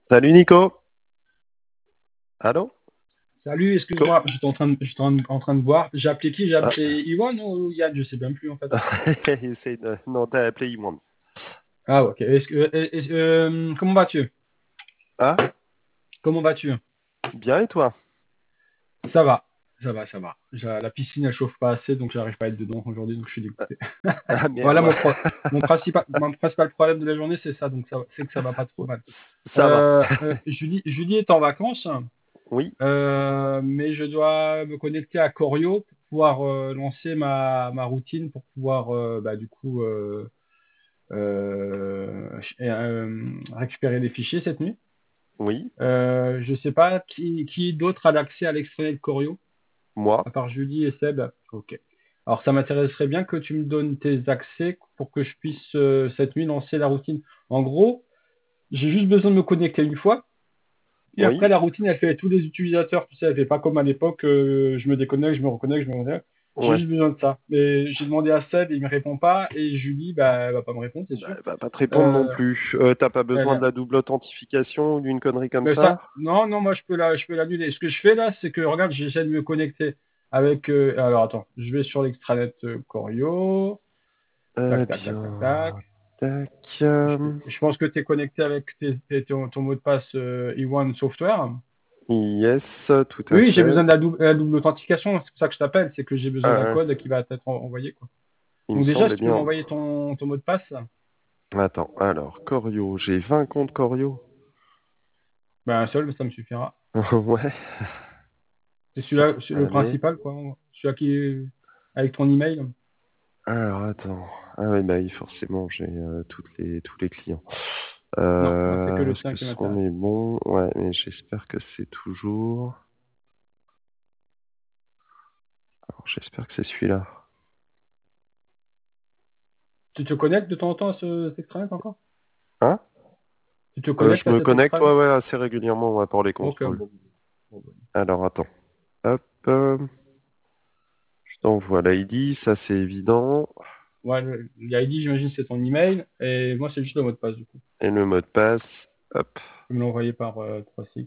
Salut Nico. Allô? Salut, Co- excuse-moi, j'étais en train de voir. J'ai appelé qui? J'ai Ah, appelé Iwan ou Yann? Je sais même plus en fait. Non, t'as appelé Imran. Ah, ok. Comment vas-tu? Ah, Comment vas-tu? bien et toi? Ça va, ça va, ça va. La piscine elle chauffe pas assez donc j'arrive pas à être dedans aujourd'hui donc je suis dégoûté. Ah Voilà merde. mon principal problème de la journée c'est ça donc c'est que ça va pas trop mal. Ça va. Julie est en vacances, Oui, mais je dois me connecter à Corio pour pouvoir lancer ma routine pour pouvoir du coup récupérer des fichiers cette nuit. oui, Je sais pas qui d'autre a l'accès à l'extranet de Corio, moi. à part Julie et Seb. Ok. Alors ça m'intéresserait bien que tu me donnes tes accès pour que je puisse cette nuit lancer la routine. En gros, j'ai juste besoin de me connecter une fois. Et après, Oui, la routine, elle fait tous les utilisateurs. Tu sais, elle fait pas comme à l'époque, je me déconnecte, je me reconnecte, je me reconnecte. J'ai ouais. juste besoin de ça. Mais j'ai demandé à Seb, il me répond pas. Et Julie, bah, elle va pas me répondre, c'est Bah, sûr. elle va pas te répondre non Euh, plus. T'as pas besoin de elle, la double authentification ou d'une connerie comme Mais ça, ça? non, non, moi je peux l'annuler. Ce que je fais là, c'est que regarde, j'essaie de me connecter avec. Alors attends, je vais sur l'extranet Corio. Tac, tac, tac, tac, tac. Bien. Tac. Je pense que tu es connecté avec ton mot de passe E1 Software. Yes, tout à Oui, j'ai fait. besoin de la double authentification. C'est pour ça que je t'appelle. C'est que j'ai besoin d'un Euh, code qui va être envoyé, quoi. il me Donc déjà, semblait si tu peux bien. m'envoyer ton mot de passe, Attends, alors, Corio, j'ai 20 comptes Corio. ben un seul, ça me suffira. Ouais, C'est ça celui-là, c'est le allait. principal, quoi. Celui-là qui est avec ton email. Alors, attends. Ah oui, bah oui, forcément, j'ai tous les clients. Non, moi c'est que le Est-ce tien que qui c'en m'intéresse. est bon? Ouais, mais j'espère que c'est toujours. Alors, j'espère que c'est celui-là. Tu te connectes de temps en temps à cet extranet encore? Hein? Tu te Je connectes à me cet connecte, extranet? ouais, ouais, assez régulièrement, ouais, pour les Ok, contrôles. bon. Bon, bon. Alors, attends. Hop, je t'envoie l'ID, ça c'est évident. Ouais, l'ID, j'imagine, c'est ton email. Et moi, c'est juste le mot de passe, du coup. Et le mot de passe, hop. Tu peux me l'envoyer par 3